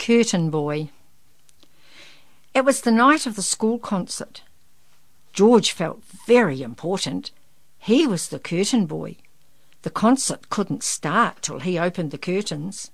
Curtain Boy. It was the night of the school concert. George felt very important. He was the curtain boy. The concert couldn't start till he opened the curtains.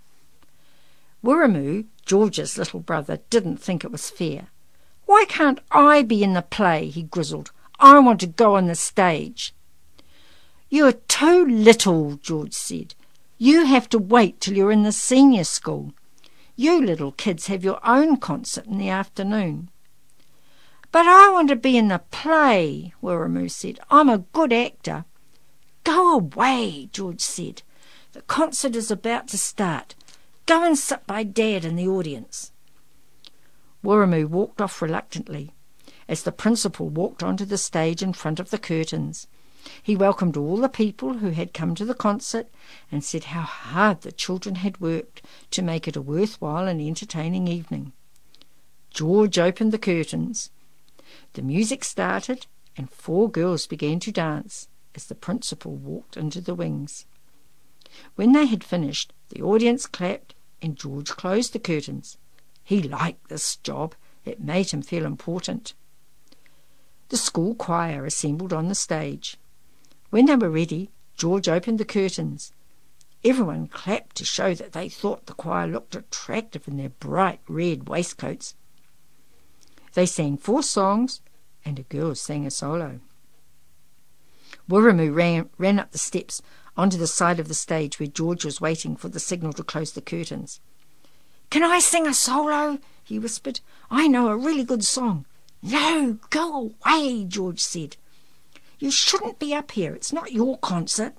Wiremu, George's little brother, didn't think it was fair. "Why can't I be in the play?" he grizzled. "I want to go on the stage." "You're too little," George said. "You have to wait till you're in the senior school. You little kids have your own concert in the afternoon." "But I want to be in the play," Wiremu said. "I'm a good actor." "Go away," George said. "The concert is about to start. Go and sit by Dad in the audience." Wiremu walked off reluctantly as the principal walked onto the stage in front of the curtains. He welcomed all the people who had come to the concert and said how hard the children had worked to make it a worthwhile and entertaining evening. George opened the curtains. The music started and 4 girls began to dance as the principal walked into the wings. When they had finished, the audience clapped and George closed the curtains. He liked this job. It made him feel important. The school choir assembled on the stage. When they were ready, George opened the curtains. Everyone clapped to show that they thought the choir looked attractive in their bright red waistcoats. They sang 4 songs, and a girl sang a solo. Wiremu ran up the steps onto the side of the stage where George was waiting for the signal to close the curtains. "Can I sing a solo?" he whispered. "I know a really good song." "No, go away," George said. "You shouldn't be up here. It's not your concert."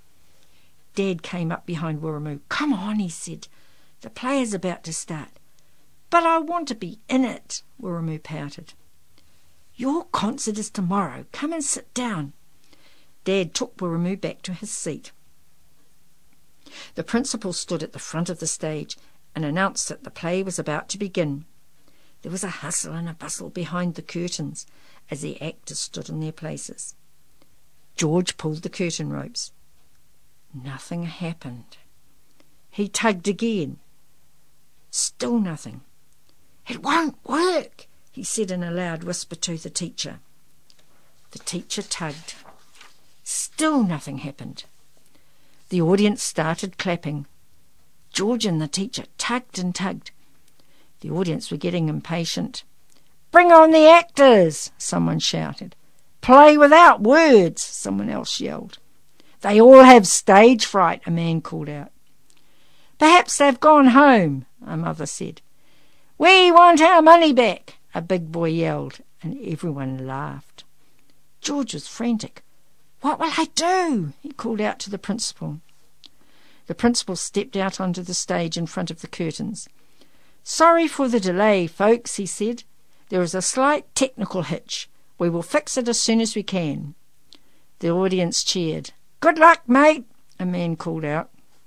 Dad came up behind Wiremu. "Come on," he said. "The play is about to start." "But I want to be in it," Wiremu pouted. "Your concert is tomorrow. Come and sit down." Dad took Wiremu back to his seat. The principal stood at the front of the stage and announced that the play was about to begin. There was a hustle and a bustle behind the curtains as the actors stood in their places. George pulled the curtain ropes. Nothing happened. He tugged again. Still nothing. "It won't work," he said in a loud whisper to the teacher. The teacher tugged. Still nothing happened. The audience started clapping. George and the teacher tugged and tugged. The audience were getting impatient. "Bring on the actors," someone shouted. "Play without words," someone else yelled. "They all have stage fright," a man called out. "Perhaps they've gone home," a mother said. "We want our money back," a big boy yelled, and everyone laughed. George was frantic. "What will I do?" he called out to the principal. The principal stepped out onto the stage in front of the curtains. "Sorry for the delay, folks," he said. "There is a slight technical hitch. We will fix it as soon as we can." The audience cheered. "Good luck, mate," a man called out.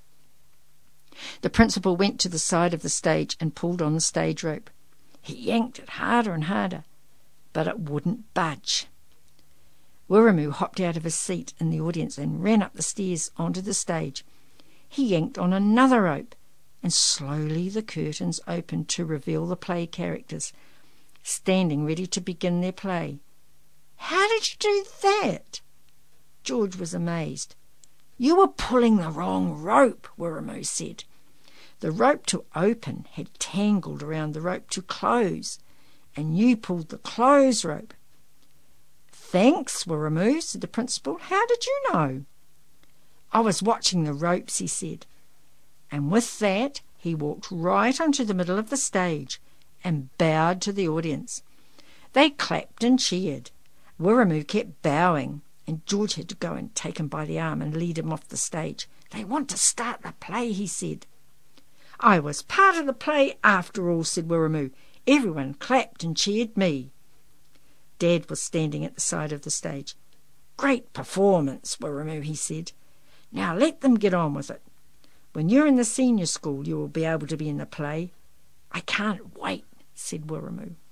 The principal went to the side of the stage and pulled on the stage rope. He yanked it harder and harder, but it wouldn't budge. Wiremu hopped out of his seat in the audience and ran up the stairs onto the stage. He yanked on another rope, and slowly the curtains opened to reveal the play characters, standing ready to begin their play. "How did you do that?" George was amazed. "You were pulling the wrong rope," Wiremu said. "The rope to open had tangled around the rope to close, and you pulled the close rope." "Thanks, Wiremu," said the principal. "How did you know?" "I was watching the ropes," he said. And with that he walked right onto the middle of the stage and bowed to the audience. They clapped and cheered. Wiremu kept bowing, and George had to go and take him by the arm and lead him off the stage. "They want to start the play," he said. "I was part of the play after all," said Wiremu. "Everyone clapped and cheered me." Dad was standing at the side of the stage. "Great performance, Wiremu," he said. "Now let them get on with it. When you're in the senior school, you will be able to be in the play." "I can't wait," said Wiremu.